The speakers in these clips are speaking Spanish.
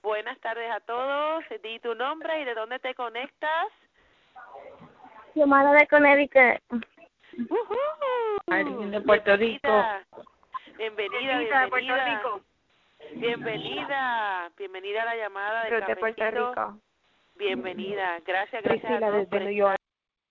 Buenas tardes a todos. Di tu nombre y de dónde te conectas. Xiomara de Connecticut. Marín de Puerto Rico. Bienvenida. De Puerto Rico. Bienvenida a la llamada del De Puerto Cafecito. Rico. Bienvenida. Gracias Priscila a todos desde New York.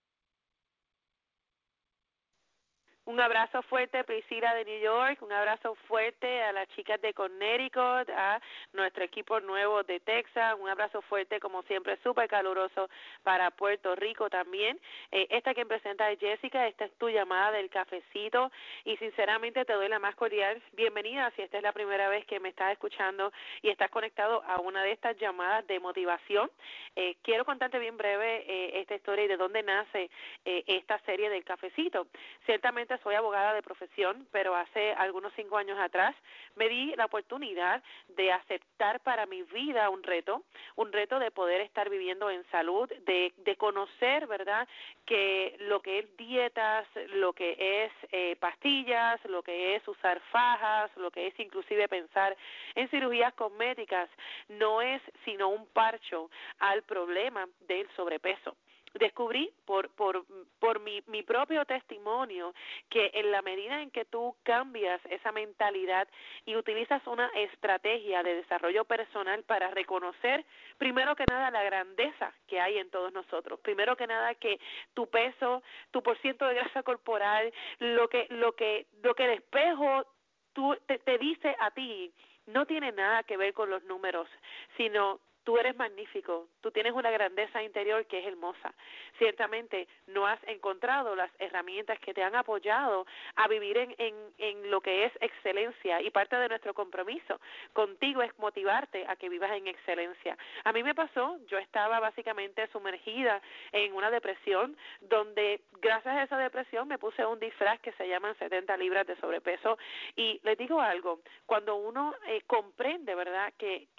Un abrazo fuerte, Priscila de New York. Un abrazo fuerte a las chicas de Connecticut, a nuestro equipo nuevo de Texas. Un abrazo fuerte, como siempre, súper caluroso para Puerto Rico también. Esta quien presenta es Jessica. Esta es tu llamada del Cafecito. Y sinceramente te doy la más cordial bienvenida si esta es la primera vez que me estás escuchando y estás conectado a una de estas llamadas de motivación. Quiero contarte bien breve esta historia y de dónde nace esta serie del Cafecito. Ciertamente soy abogada de profesión, pero hace algunos 5 años atrás me di la oportunidad de aceptar para mi vida un reto de poder estar viviendo en salud, de conocer, ¿verdad?, que lo que es dietas, lo que es pastillas, lo que es usar fajas, lo que es inclusive pensar en cirugías cosméticas, no es sino un parcho al problema del sobrepeso. Descubrí por mi propio testimonio que en la medida en que tú cambias esa mentalidad y utilizas una estrategia de desarrollo personal para reconocer, primero que nada, la grandeza que hay en todos nosotros, primero que nada que tu peso, tu porciento de grasa corporal, lo que el espejo te dice a ti, no tiene nada que ver con los números, sino tú eres magnífico, tú tienes una grandeza interior que es hermosa. Ciertamente no has encontrado las herramientas que te han apoyado a vivir en lo que es excelencia, y parte de nuestro compromiso contigo es motivarte a que vivas en excelencia. A mí me pasó, yo estaba básicamente sumergida en una depresión donde gracias a esa depresión me puse un disfraz que se llaman 70 libras de sobrepeso, y les digo algo, cuando uno comprende, ¿verdad?, que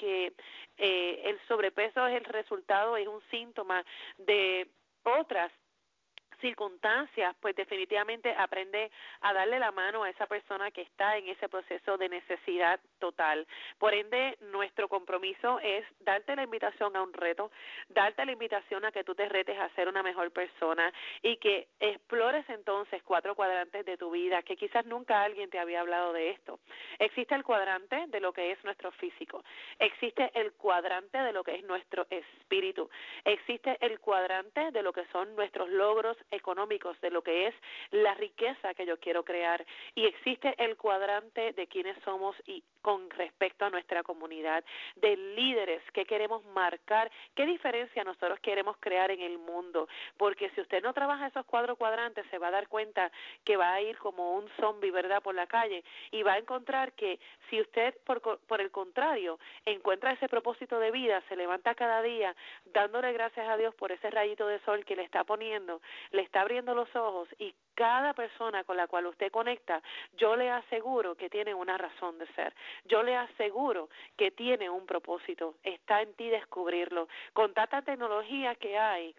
el sobrepeso es el resultado, es un síntoma de otras circunstancias, pues definitivamente aprende a darle la mano a esa persona que está en ese proceso de necesidad total. Por ende, nuestro compromiso es darte la invitación a un reto, darte la invitación a que tú te retes a ser una mejor persona y que explores entonces 4 cuadrantes de tu vida, que quizás nunca alguien te había hablado de esto. Existe el cuadrante de lo que es nuestro físico, existe el cuadrante de lo que es nuestro espíritu, existe el cuadrante de lo que son nuestros logros económicos, de lo que es la riqueza que yo quiero crear, y existe el cuadrante de quiénes somos y con respecto a nuestra comunidad, de líderes que queremos marcar, qué diferencia nosotros queremos crear en el mundo, porque si usted no trabaja esos 4 cuadrantes se va a dar cuenta que va a ir como un zombie, ¿verdad?, por la calle, y va a encontrar que si usted por el contrario encuentra ese propósito de vida, se levanta cada día dándole gracias a Dios por ese rayito de sol que le está poniendo, le está abriendo los ojos, y cada persona con la cual usted conecta, yo le aseguro que tiene una razón de ser, yo le aseguro que tiene un propósito, está en ti descubrirlo. Con tanta tecnología que hay,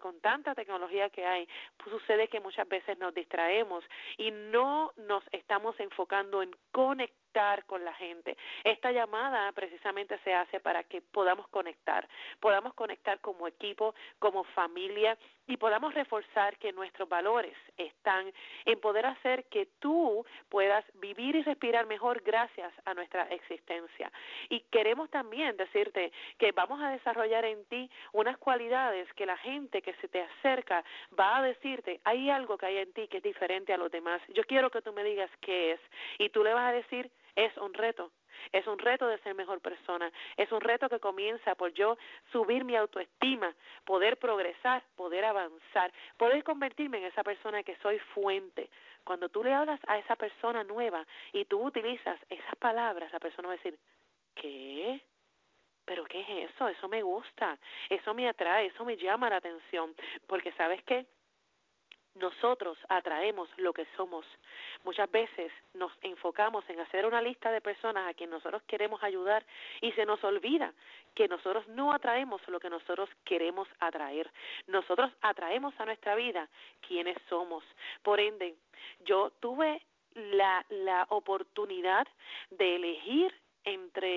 pues sucede que muchas veces nos distraemos y no nos estamos enfocando en conectar con la gente. Esta llamada precisamente se hace para que podamos conectar como equipo, como familia, y podamos reforzar que nuestros valores están en poder hacer que tú puedas vivir y respirar mejor gracias a nuestra existencia. Y queremos también decirte que vamos a desarrollar en ti unas cualidades que la gente que se te acerca va a decirte, hay algo que hay en ti que es diferente a los demás. Yo quiero que tú me digas qué es. Y tú le vas a decir, es un reto. Es un reto de ser mejor persona, es un reto que comienza por yo subir mi autoestima, poder progresar, poder avanzar, poder convertirme en esa persona que soy fuente. Cuando tú le hablas a esa persona nueva y tú utilizas esas palabras, la persona va a decir, ¿qué? ¿Pero qué es eso? Eso me gusta, eso me atrae, eso me llama la atención, porque ¿sabes qué? Nosotros atraemos lo que somos. Muchas veces nos enfocamos en hacer una lista de personas a quien nosotros queremos ayudar y se nos olvida que nosotros no atraemos lo que nosotros queremos atraer. Nosotros atraemos a nuestra vida quienes somos. Por ende, yo tuve la oportunidad de elegir entre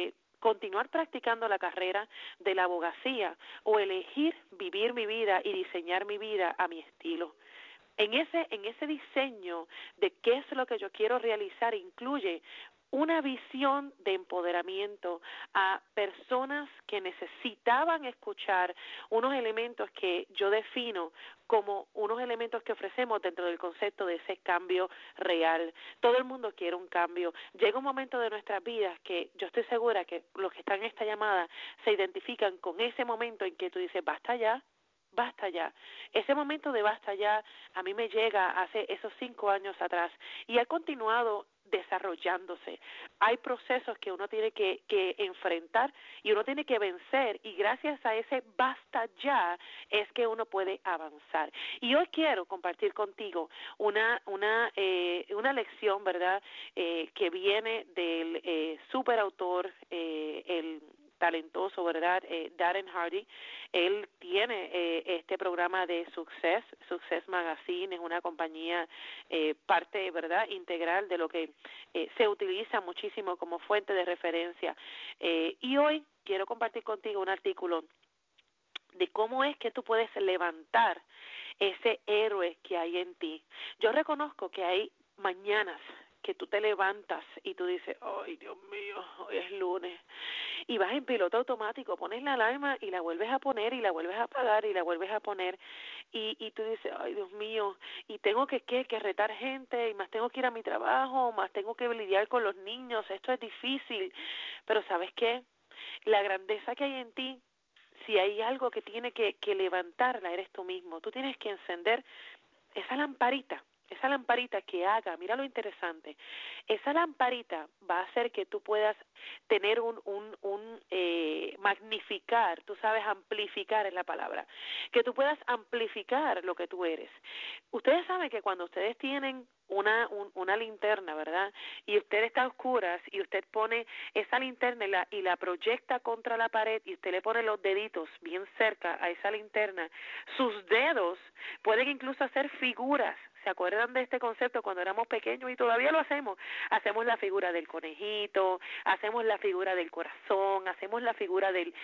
continuar practicando la carrera de la abogacía o elegir vivir mi vida y diseñar mi vida a mi estilo. En ese diseño de qué es lo que yo quiero realizar incluye una visión de empoderamiento a personas que necesitaban escuchar unos elementos que yo defino como unos elementos que ofrecemos dentro del concepto de ese cambio real. Todo el mundo quiere un cambio. Llega un momento de nuestras vidas que yo estoy segura que los que están en esta llamada se identifican con ese momento en que tú dices, basta ya. Basta ya. Ese momento de basta ya a mí me llega hace esos 5 años atrás y ha continuado desarrollándose. Hay procesos que uno tiene que enfrentar y uno tiene que vencer y gracias a ese basta ya es que uno puede avanzar. Y hoy quiero compartir contigo una lección, ¿verdad?, que viene del superautor, el talentoso, ¿verdad?, Darren Hardy. Él tiene este programa de Success Magazine, es una compañía parte, ¿verdad?, integral de lo que se utiliza muchísimo como fuente de referencia. Y hoy quiero compartir contigo un artículo de cómo es que tú puedes levantar ese héroe que hay en ti. Yo reconozco que hay mañanas que tú te levantas y tú dices, ay, Dios mío, hoy es lunes, y vas en piloto automático, pones la alarma y la vuelves a poner y la vuelves a apagar y la vuelves a poner y tú dices, ay, Dios mío, y tengo que retar gente y más tengo que ir a mi trabajo, más tengo que lidiar con los niños, esto es difícil, pero ¿sabes qué? La grandeza que hay en ti, si hay algo que tiene que levantarla, eres tú mismo. Tú tienes que encender esa lamparita que haga, mira lo interesante, esa lamparita va a hacer que tú puedas tener magnificar, tú sabes, amplificar es la palabra, que tú puedas amplificar lo que tú eres. Ustedes saben que cuando ustedes tienen una linterna, ¿verdad?, y usted está a oscuras y usted pone esa linterna y la proyecta contra la pared y usted le pone los deditos bien cerca a esa linterna, sus dedos pueden incluso hacer figuras. ¿Se acuerdan de este concepto cuando éramos pequeños? Y todavía lo hacemos. Hacemos la figura del conejito, hacemos la figura del corazón, hacemos la figura de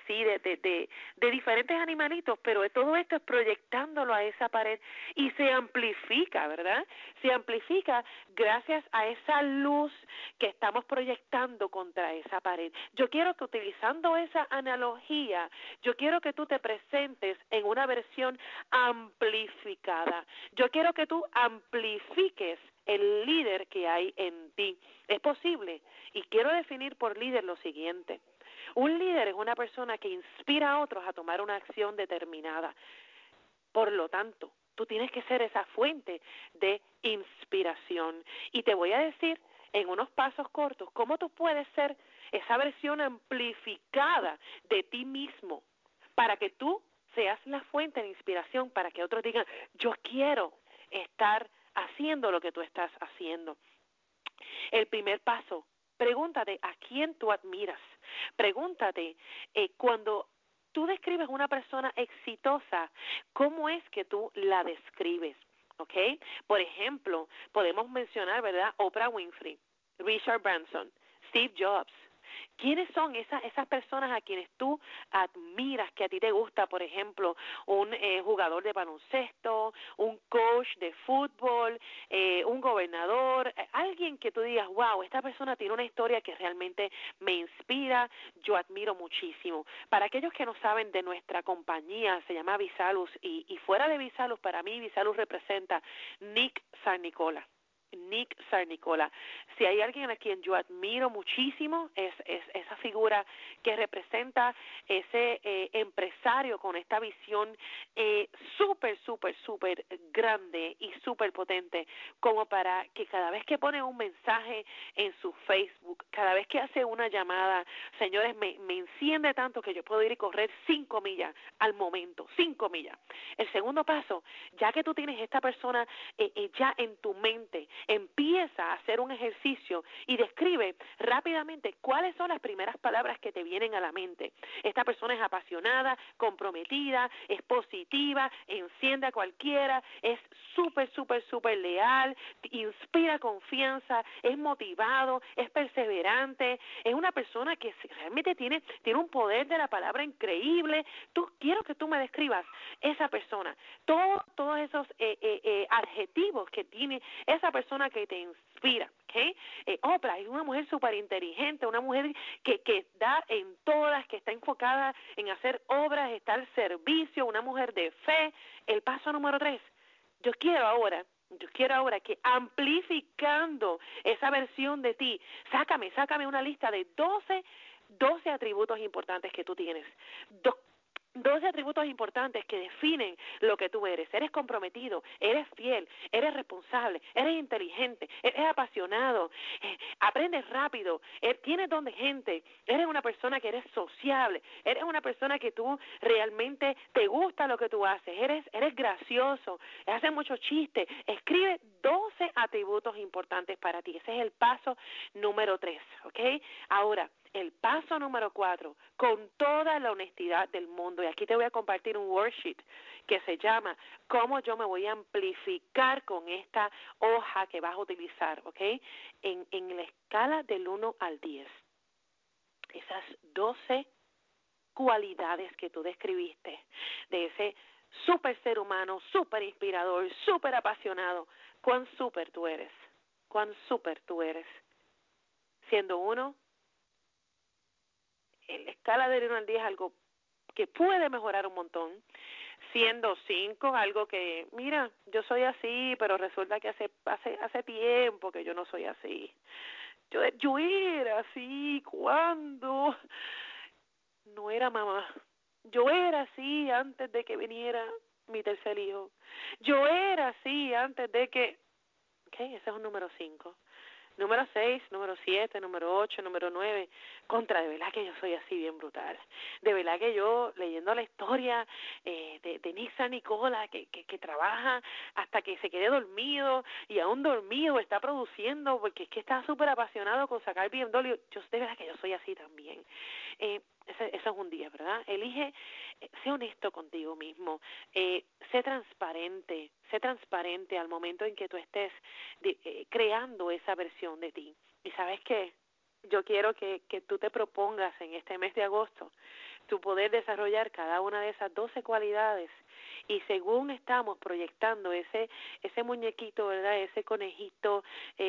diferentes animalitos, pero todo esto es proyectándolo a esa pared y se amplifica, ¿verdad? Se amplifica gracias a esa luz que estamos proyectando contra esa pared. Yo quiero que utilizando esa analogía, yo quiero que tú te presentes en una versión amplificada. Yo quiero que tú amplifiques el líder que hay en ti. Es posible, y quiero definir por líder lo siguiente. Un líder es una persona que inspira a otros a tomar una acción determinada. Por lo tanto, tú tienes que ser esa fuente de inspiración. Y te voy a decir en unos pasos cortos cómo tú puedes ser esa versión amplificada de ti mismo para que tú seas la fuente de inspiración para que otros digan, yo quiero estar haciendo lo que tú estás haciendo. El primer paso, pregúntate a quién tú admiras. Pregúntate cuando tú describes una persona exitosa, ¿cómo es que tú la describes? ¿Ok? Por ejemplo, podemos mencionar, ¿verdad?, Oprah Winfrey, Richard Branson, Steve Jobs. ¿Quiénes son esas personas a quienes tú admiras, que a ti te gusta? Por ejemplo, un jugador de baloncesto, un coach de fútbol, un gobernador, alguien que tú digas, wow, esta persona tiene una historia que realmente me inspira, yo admiro muchísimo. Para aquellos que no saben de nuestra compañía, se llama Visalus, y fuera de Visalus, para mí Visalus representa Nick Sarnicola. Nick Sarnicola. Si hay alguien a quien yo admiro muchísimo, es esa figura que representa ese empresario con esta visión súper grande y súper potente, como para que cada vez que pone un mensaje en su Facebook, cada vez que hace una llamada, señores, me enciende tanto que yo puedo ir y correr 5 millas al momento, 5 millas. El segundo paso, ya que tú tienes esta persona ya en tu mente, empieza a hacer un ejercicio y describe rápidamente cuáles son las primeras palabras que te vienen a la mente. Esta persona es apasionada, comprometida, es positiva, enciende a cualquiera, es súper, súper, súper leal, inspira confianza, es motivado, es perseverante, es una persona que realmente tiene un poder de la palabra increíble. Quiero que tú me describas esa persona, todos esos adjetivos que tiene esa persona que te inspira. ¿Okay? Oprah es una mujer súper inteligente, una mujer que da en todas, que está enfocada en hacer obras, está al servicio, una mujer de fe. El paso número 3, yo quiero ahora que amplificando esa versión de ti, sácame una lista de 12 atributos importantes que tú tienes. 12 atributos importantes que definen lo que tú eres. Eres comprometido, eres fiel, eres responsable, eres inteligente, eres apasionado, aprendes rápido, tienes don de gente, eres una persona que eres sociable, eres una persona que tú realmente te gusta lo que tú haces, eres gracioso, haces muchos chistes. Escribe 12 atributos importantes para ti. Ese es el paso número 3, ¿ok? Ahora, el paso número 4, con toda la honestidad del mundo, y aquí te voy a compartir un worksheet que se llama ¿Cómo yo me voy a amplificar con esta hoja que vas a utilizar? ¿Ok? En la escala del 1 al 10, esas 12 cualidades que tú describiste de ese súper ser humano, súper inspirador, súper apasionado, ¿cuán súper tú eres? ¿Cuán súper tú eres? Siendo 1, en la escala del 1 al 10, algo que puede mejorar un montón. Siendo 5, algo que, mira, yo soy así, pero resulta que hace tiempo que yo no soy así. Yo era así cuando no era mamá. Yo era así antes de que viniera mi tercer hijo. Yo era así antes de que... Ok, ese es un número 5. Número 6, número 7, número 8, número 9. De verdad que yo soy así bien brutal. De verdad que yo, leyendo la historia de Nisa Nicola, que trabaja hasta que se quede dormido, y aún dormido está produciendo, porque es que está súper apasionado con sacar BMW. De verdad que yo soy así también. Eso es un día, ¿verdad? Elige, sé honesto contigo mismo, sé transparente al momento en que tú estés creando esa versión de ti. ¿Y sabes qué? Yo quiero que tú te propongas en este mes de agosto tu poder desarrollar cada una de esas 12 cualidades, y según estamos proyectando ese muñequito, ¿verdad? Ese conejito,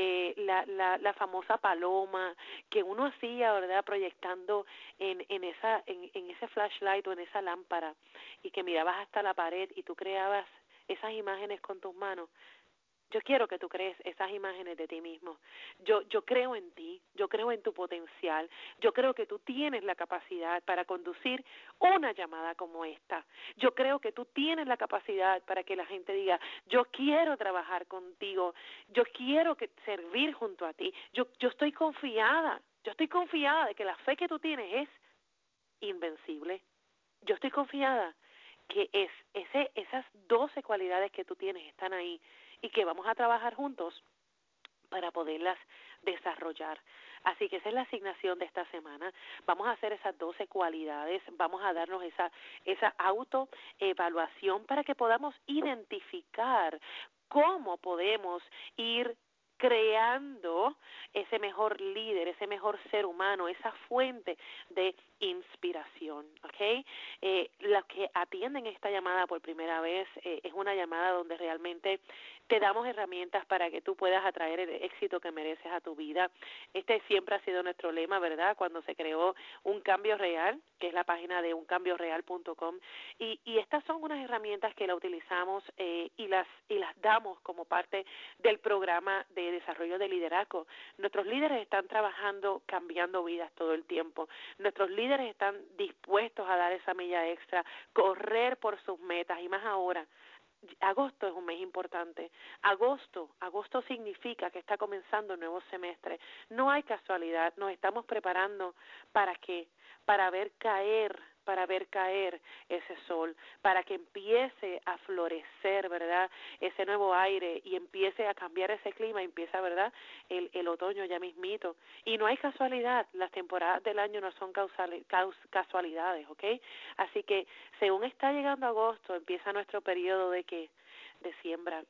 la famosa paloma que uno hacía, ¿verdad? Proyectando en ese flashlight o en esa lámpara, y que mirabas hasta la pared y tú creabas esas imágenes con tus manos. Yo quiero que tú crees esas imágenes de ti mismo. Yo creo en ti, yo creo en tu potencial, yo creo que tú tienes la capacidad para conducir una llamada como esta. Yo creo que tú tienes la capacidad para que la gente diga, yo quiero trabajar contigo, yo quiero servir junto a ti. Yo estoy confiada de que la fe que tú tienes es invencible. Yo estoy confiada que esas 12 cualidades que tú tienes están ahí, y que vamos a trabajar juntos para poderlas desarrollar. Así que esa es la asignación de esta semana. Vamos a hacer esas 12 cualidades, vamos a darnos esa autoevaluación para que podamos identificar cómo podemos ir creando ese mejor líder, ese mejor ser humano, esa fuente de inspiración, ¿ok? Los que atienden esta llamada por primera vez, es una llamada donde realmente te damos herramientas para que tú puedas atraer el éxito que mereces a tu vida. Este siempre ha sido nuestro lema, ¿verdad? Cuando se creó Un Cambio Real, que es la página de uncambioreal.com, y estas son unas herramientas que la utilizamos y las damos como parte del programa de desarrollo de liderazgo. Nuestros líderes están trabajando, cambiando vidas todo el tiempo. Nuestros líderes están dispuestos a dar esa milla extra, correr por sus metas, y más ahora. Agosto es un mes importante. Agosto significa que está comenzando un nuevo semestre. No hay casualidad, nos estamos preparando ¿para qué? Para ver caer para ver caer ese sol, para que empiece a florecer, ¿verdad? Ese nuevo aire y empiece a cambiar ese clima, empieza, ¿verdad? El otoño ya mismito. Y no hay casualidad, las temporadas del año no son casualidades, ¿ok? Así que según está llegando agosto, empieza nuestro periodo de ¿qué? De siembra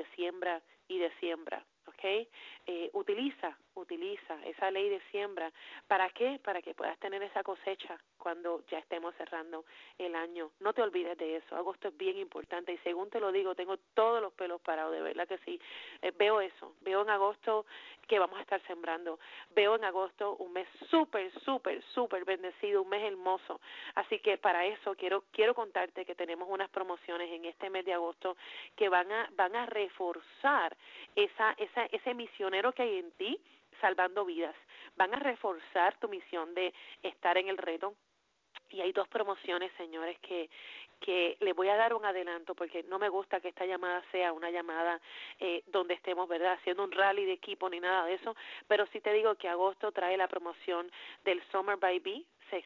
y de siembra, ¿ok? Utiliza esa ley de siembra. ¿Para qué? Para que puedas tener esa cosecha cuando ya estemos cerrando el año. No te olvides de eso. Agosto es bien importante y según te lo digo, tengo todos los pelos parados, de verdad que sí. Veo eso. Veo en agosto que vamos a estar sembrando. Veo en agosto un mes súper bendecido, un mes hermoso. Así que para eso quiero contarte que tenemos unas promociones en este mes de agosto que van a reforzar ese misionero que hay en ti salvando vidas. Van a reforzar tu misión de estar en el reto. Y hay dos promociones, señores, que les voy a dar un adelanto porque no me gusta que esta llamada sea una llamada donde estemos, ¿verdad?, haciendo un rally de equipo ni nada de eso, pero sí te digo que agosto trae la promoción del Summer by Bee,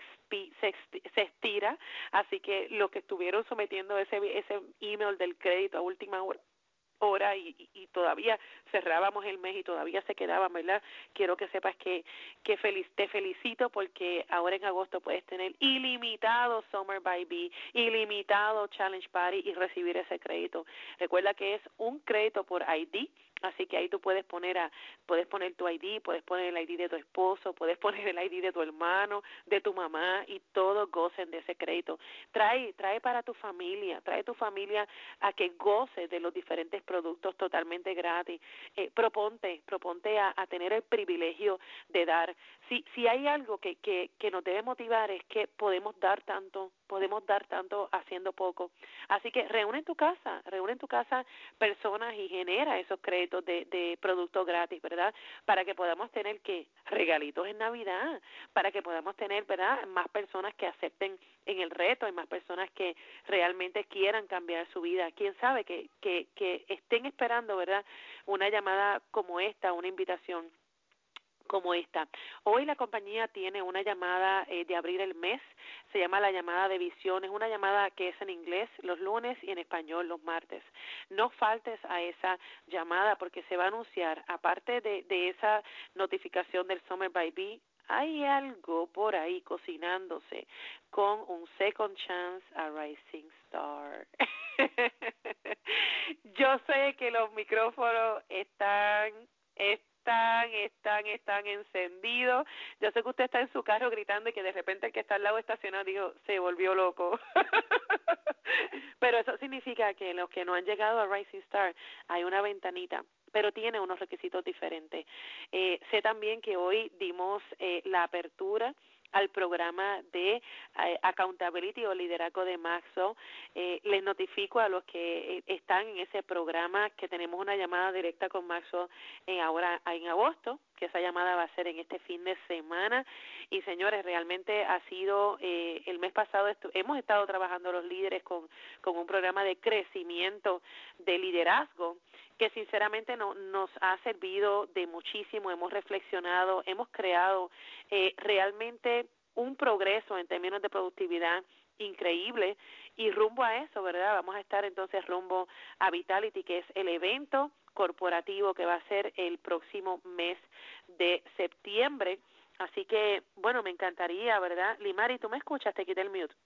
se estira, así que los que estuvieron sometiendo ese email del crédito a última hora y todavía cerrábamos el mes y todavía se quedaban, ¿verdad? Quiero que sepas que te felicito porque ahora en agosto puedes tener ilimitado Summer by Bee, ilimitado Challenge Party y recibir ese crédito. Recuerda que es un crédito por ID, así que ahí tú puedes poner tu ID, puedes poner el ID de tu esposo, puedes poner el ID de tu hermano, de tu mamá y todos gocen de ese crédito. Trae para tu familia, trae tu familia a que goce de los diferentes productos totalmente gratis. Proponte a tener el privilegio de dar. Si hay algo que nos debe motivar es que podemos dar tanto haciendo poco. Así que reúne en tu casa personas y genera esos créditos de productos gratis, ¿verdad? Para que podamos tener regalitos en Navidad, para que podamos tener, ¿verdad?, más personas que acepten en el reto, hay más personas que realmente quieran cambiar su vida. Quién sabe que estén esperando, ¿verdad?, una llamada como esta, una invitación como esta. Hoy la compañía tiene una llamada de abrir el mes, se llama la llamada de visión, es una llamada que es en inglés los lunes y en español los martes. No faltes a esa llamada porque se va a anunciar, aparte de esa notificación del Summer by Bee, hay algo por ahí cocinándose con un Second Chance a Rising Star. Yo sé que los micrófonos están encendidos. Yo sé que usted está en su carro gritando y que de repente el que está al lado estacionado dijo, se volvió loco. Pero eso significa que los que no han llegado a Rising Star, hay una ventanita, pero tiene unos requisitos diferentes. Sé también que hoy dimos la apertura al programa de Accountability o Liderazgo de Maxwell. Les notifico a los que están en ese programa que tenemos una llamada directa con Maxwell ahora en agosto, que esa llamada va a ser en este fin de semana. Y señores, realmente ha sido, el mes pasado hemos estado trabajando los líderes con un programa de crecimiento de liderazgo que sinceramente nos ha servido de muchísimo. Hemos reflexionado, hemos creado realmente un progreso en términos de productividad increíble y rumbo a eso, ¿verdad? Vamos a estar entonces rumbo a Vitality, que es el evento corporativo que va a ser el próximo mes de septiembre. Así que, bueno, me encantaría, ¿verdad? Limari, ¿tú me escuchas? Te quité el mute.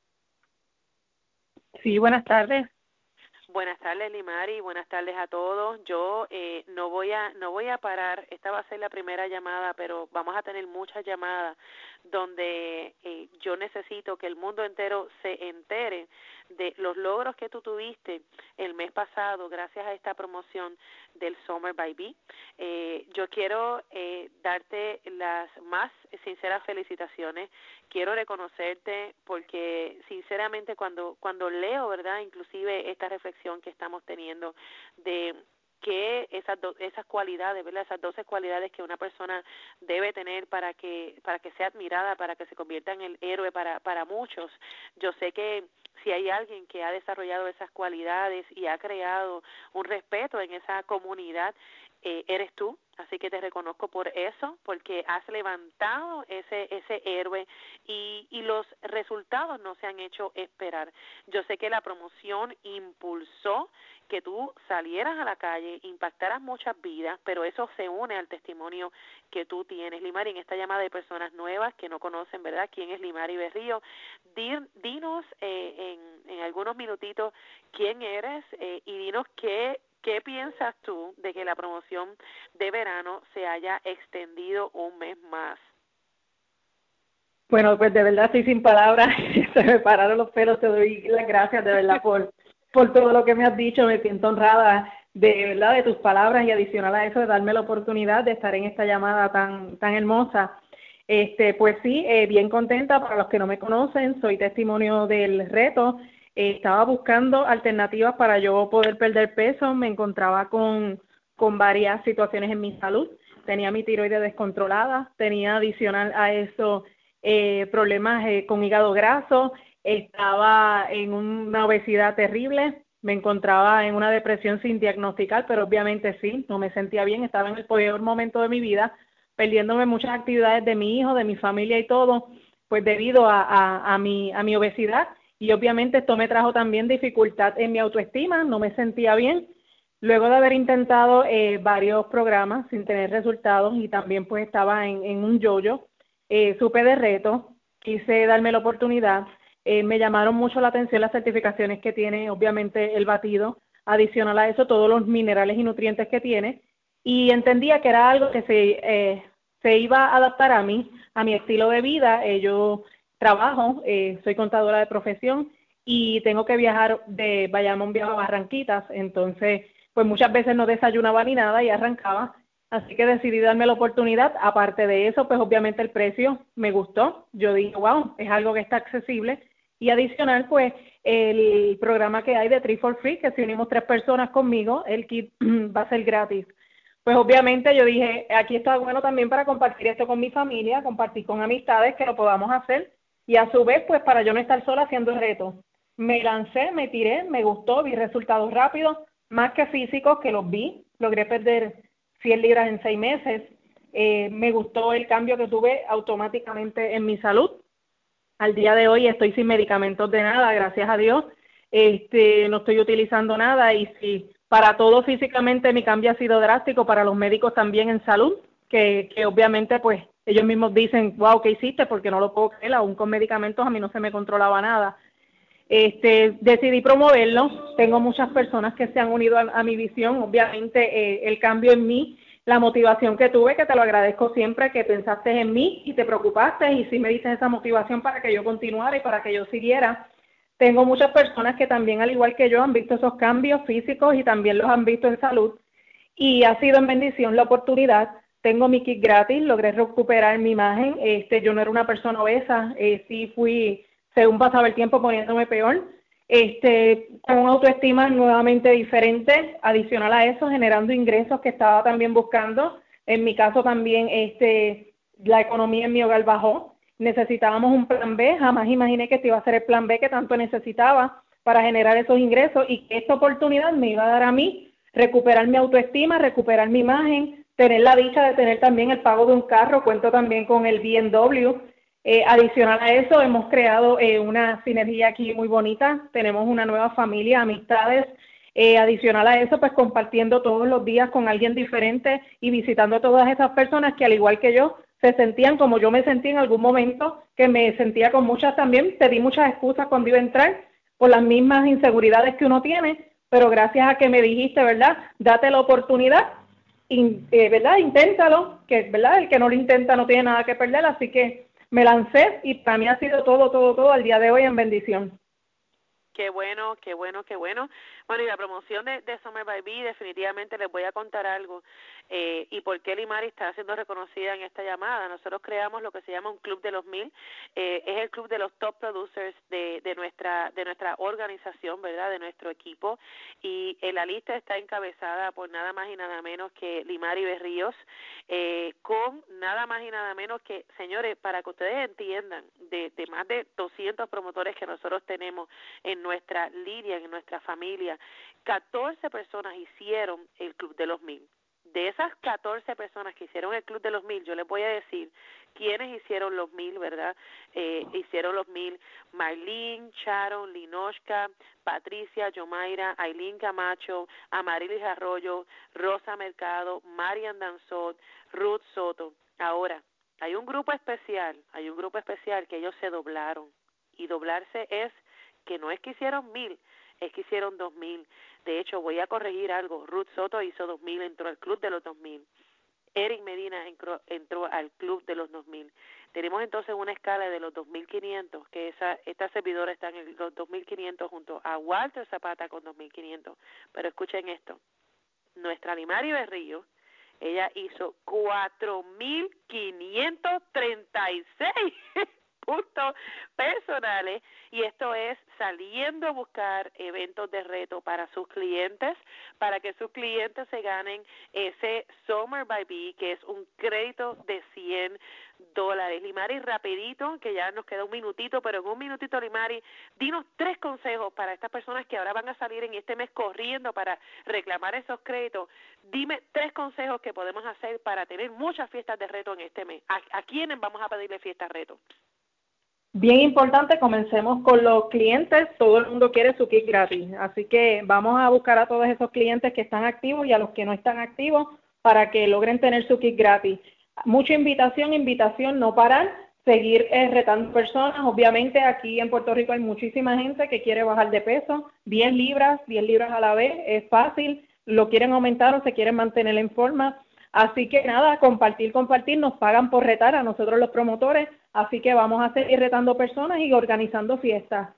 Sí, buenas tardes. Buenas tardes, Limari, buenas tardes a todos. Yo no voy a parar. Esta va a ser la primera llamada, pero vamos a tener muchas llamadas donde yo necesito que el mundo entero se entere de los logros que tú tuviste el mes pasado gracias a esta promoción del Summer by Bee. Yo quiero darte las más sinceras felicitaciones. Quiero reconocerte porque sinceramente cuando leo, ¿verdad?, inclusive esta reflexión que estamos teniendo de que esas cualidades, ¿verdad?, esas 12 cualidades que una persona debe tener para que sea admirada, para que se convierta en el héroe para muchos. Yo sé que si hay alguien que ha desarrollado esas cualidades y ha creado un respeto en esa comunidad, eres tú. Así que te reconozco por eso, porque has levantado ese héroe y los resultados no se han hecho esperar. Yo sé que la promoción impulsó que tú salieras a la calle, impactaras muchas vidas, pero eso se une al testimonio que tú tienes. Limari, en esta llamada de personas nuevas que no conocen, ¿verdad?, quién es Limari Berríos. Dinos en algunos minutitos quién eres y dinos ¿Qué piensas tú de que la promoción de verano se haya extendido un mes más? Bueno, pues de verdad estoy sin palabras, se me pararon los pelos, te doy las gracias de verdad por todo lo que me has dicho, me siento honrada de verdad de tus palabras y adicional a eso de darme la oportunidad de estar en esta llamada tan hermosa. Pues sí, bien contenta. Para los que no me conocen, soy testimonio del reto. Estaba buscando alternativas para yo poder perder peso, me encontraba con varias situaciones en mi salud, tenía mi tiroides descontrolada, tenía adicional a eso problemas con hígado graso, estaba en una obesidad terrible, me encontraba en una depresión sin diagnosticar, pero obviamente sí, no me sentía bien, estaba en el peor momento de mi vida, perdiéndome muchas actividades de mi hijo, de mi familia y todo, pues debido a mi obesidad. Y obviamente esto me trajo también dificultad en mi autoestima, no me sentía bien. Luego de haber intentado varios programas sin tener resultados y también pues estaba en un yo-yo, supe de reto, quise darme la oportunidad, me llamaron mucho la atención las certificaciones que tiene, obviamente el batido, adicional a eso todos los minerales y nutrientes que tiene, y entendía que era algo que se iba a adaptar a mí, a mi estilo de vida. Yo trabajo, soy contadora de profesión y tengo que viajar de Bayamón, viajo a Barranquitas, entonces pues muchas veces no desayunaba ni nada y arrancaba. Así que decidí darme la oportunidad. Aparte de eso, pues obviamente el precio me gustó. Yo dije, wow, es algo que está accesible. Y adicional, pues el programa que hay de 3 for Free, que si unimos 3 personas conmigo, el kit va a ser gratis. Pues obviamente yo dije, aquí está bueno también para compartir esto con mi familia, compartir con amistades que lo podamos hacer. Y a su vez, pues para yo no estar sola haciendo el reto. Me lancé, me tiré, me gustó, vi resultados rápidos, más que físicos, que los vi. Logré perder 100 libras en 6 meses. Me gustó el cambio que tuve automáticamente en mi salud. Al día de hoy estoy sin medicamentos de nada, gracias a Dios. No estoy utilizando nada y si para todo físicamente mi cambio ha sido drástico, para los médicos también en salud, que obviamente pues ellos mismos dicen, wow, ¿qué hiciste? Porque no lo puedo creer, aún con medicamentos a mí no se me controlaba nada. Decidí promoverlo. Tengo muchas personas que se han unido a mi visión. Obviamente el cambio en mí, la motivación que tuve, que te lo agradezco siempre, que pensaste en mí y te preocupaste y sí me diste esa motivación para que yo continuara y para que yo siguiera. Tengo muchas personas que también, al igual que yo, han visto esos cambios físicos y también los han visto en salud y ha sido en bendición la oportunidad. Tengo mi kit gratis, logré recuperar mi imagen. Yo no era una persona obesa, sí fui, según pasaba el tiempo, poniéndome peor. Con una autoestima nuevamente diferente, adicional a eso, generando ingresos que estaba también buscando. En mi caso también, la economía en mi hogar bajó. Necesitábamos un plan B, jamás imaginé que este iba a ser el plan B que tanto necesitaba para generar esos ingresos y que esta oportunidad me iba a dar a mí recuperar mi autoestima, recuperar mi imagen, tener la dicha de tener también el pago de un carro. Cuento también con el BMW. Adicional a eso, hemos creado una sinergia aquí muy bonita. Tenemos una nueva familia, amistades. Adicional a eso, pues compartiendo todos los días con alguien diferente y visitando a todas esas personas que al igual que yo se sentían como yo me sentí en algún momento, que me sentía con muchas también, pedí muchas excusas cuando iba a entrar por las mismas inseguridades que uno tiene, pero gracias a que me dijiste, ¿verdad? Date la oportunidad, ¿verdad? Inténtalo, que verdad, el que no lo intenta no tiene nada que perder, así que me lancé y para mí ha sido todo al día de hoy en bendición. Qué bueno, qué bueno, qué bueno. Bueno, y la promoción de Summer by Bee, definitivamente les voy a contar algo. Y por qué Limari está siendo reconocida en esta llamada. Nosotros creamos lo que se llama un Club de los 1000. Es el club de los top producers de nuestra organización, ¿verdad? De nuestro equipo. Y la lista está encabezada por nada más y nada menos que Limari Berríos, con nada más y nada menos que, señores, para que ustedes entiendan, de más de 200 promotores que nosotros tenemos en nuestra línea, en nuestra familia, 14 personas hicieron el Club de los 1000. De esas 14 personas que hicieron el Club de los 1000, yo les voy a decir quiénes hicieron los 1000, ¿verdad? Hicieron los 1000: Marlene, Sharon, Linoshka, Patricia, Yomaira, Aileen Camacho, Amarilis Arroyo, Rosa Mercado, Marian Danzot, Ruth Soto. Ahora, hay un grupo especial que ellos se doblaron, y doblarse es que no es que hicieron 1000, es que hicieron 2000. De hecho, voy a corregir algo. Ruth Soto hizo 2000, entró al Club de los 2000. Eric Medina entró al Club de los 2000. Tenemos entonces una escala de los 2500, que esta servidora está en los 2500 junto a Walter Zapata con 2500. Pero escuchen esto. Nuestra Limari Berrío, ella hizo 4536 puntos personales, y esto es saliendo a buscar eventos de reto para sus clientes, para que sus clientes se ganen ese Summer by Bee, que es un crédito de $100. Limari, rapidito, que ya nos queda un minutito, pero en un minutito, Limari, dinos 3 consejos para estas personas que ahora van a salir en este mes corriendo para reclamar esos créditos. Dime 3 consejos que podemos hacer para tener muchas fiestas de reto en este mes. ¿A quiénes vamos a pedirle fiestas reto? Bien importante, comencemos con los clientes. Todo el mundo quiere su kit gratis, así que vamos a buscar a todos esos clientes que están activos y a los que no están activos para que logren tener su kit gratis. Mucha invitación, no parar, seguir retando personas. Obviamente aquí en Puerto Rico hay muchísima gente que quiere bajar de peso, 10 libras a la vez, es fácil, lo quieren aumentar o se quieren mantener en forma. Así que nada, compartir, nos pagan por retar a nosotros los promotores, así que vamos a seguir retando personas y organizando fiestas.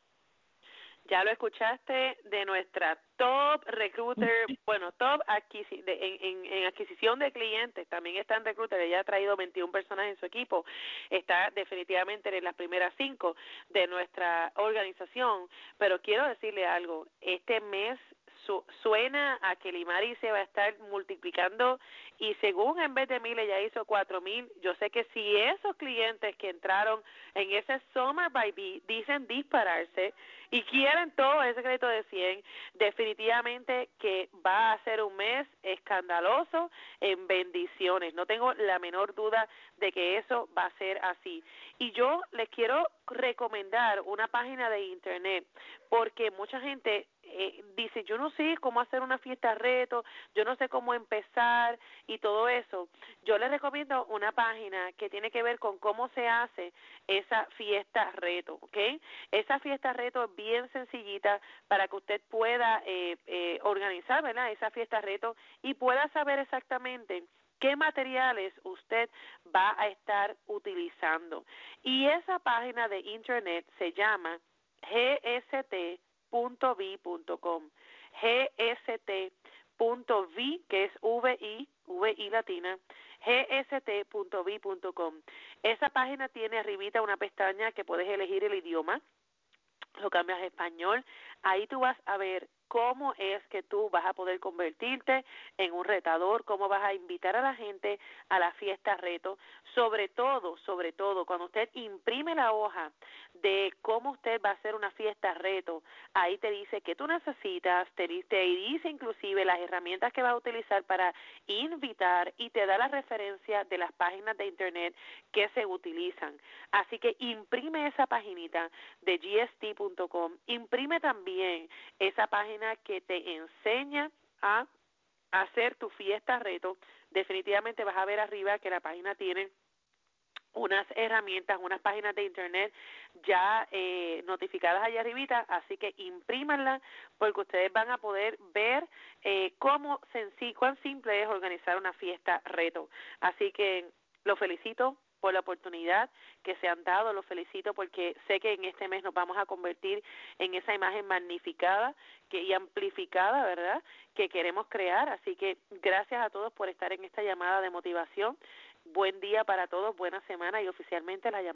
Ya lo escuchaste de nuestra top recruiter, bueno, top en adquisición de clientes, también está en recruiter. Ella ha traído 21 personas en su equipo, está definitivamente en las primeras 5 de nuestra organización, pero quiero decirle algo, este mes suena a que Limari se va a estar multiplicando, y según en vez de 1000 ella hizo 4000. Yo sé que si esos clientes que entraron en ese Summer by Bee dicen dispararse y quieren todo ese crédito de 100, definitivamente que va a ser un mes escandaloso en bendiciones. No tengo la menor duda de que eso va a ser así. Y yo les quiero recomendar una página de internet, porque mucha gente dice, yo no sé cómo hacer una fiesta reto, yo no sé cómo empezar y todo eso. Yo les recomiendo una página que tiene que ver con cómo se hace esa fiesta reto, ¿ok? Esa fiesta reto es bien sencillita para que usted pueda organizar, ¿verdad?, esa fiesta reto y pueda saber exactamente qué materiales usted va a estar utilizando. Y esa página de internet se llama gst.vi.com, gst.vi, que es VI latina, gst.vi.com. Esa página tiene arribita una pestaña que puedes elegir el idioma, lo cambias a español. Ahí tú vas a ver cómo es que tú vas a poder convertirte en un retador, cómo vas a invitar a la gente a la fiesta reto. Sobre todo, cuando usted imprime la hoja de cómo usted va a hacer una fiesta reto, ahí te dice qué tú necesitas, te dice inclusive las herramientas que vas a utilizar para invitar, y te da la referencia de las páginas de internet que se utilizan. Así que imprime esa paginita de gst.com, imprime también esa página que te enseña a hacer tu fiesta reto. Definitivamente vas a ver arriba que la página tiene unas herramientas, unas páginas de internet ya notificadas allá arribita, así que imprímanla, porque ustedes van a poder ver cuán simple es organizar una fiesta reto. Así que los felicito por la oportunidad que se han dado, los felicito porque sé que en este mes nos vamos a convertir en esa imagen magnificada y amplificada, ¿verdad?, que queremos crear. Así que gracias a todos por estar en esta llamada de motivación. Buen día para todos, buena semana, y oficialmente la llamada